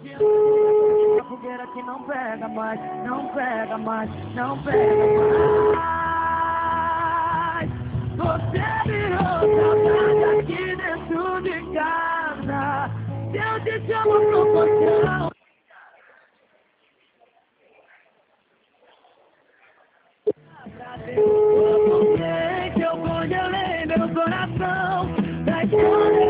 A fogueira que não pega mais, não pega mais, não pega mais. Você virou saudade aqui dentro de casa. Se eu te chamo pro colchão. Eu congelei meu coração da história.